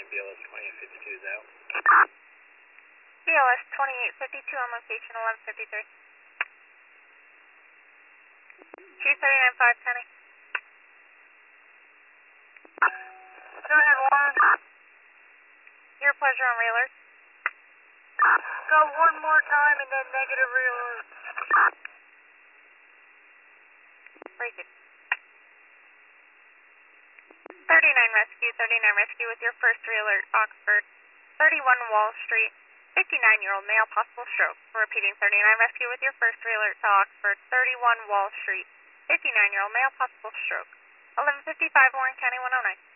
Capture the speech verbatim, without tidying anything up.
nine, B L S twenty-eight fifty-two is out. B L S twenty-eight fifty-two on location eleven fifty-three. three thirty-nine five, Penny. Go ahead, Warren. Your pleasure on real alert. Go one more time and then negative real alert. Break it. thirty-nine Rescue, thirty-nine Rescue with your first real alert, Oxford. thirty-one Wall Street, fifty-nine-year-old male, possible stroke. Repeating, thirty-nine Rescue with your first real alert to Oxford. thirty-one Wall Street, fifty-nine-year-old male, possible stroke. eleven fifty-five, Warren County one oh nine.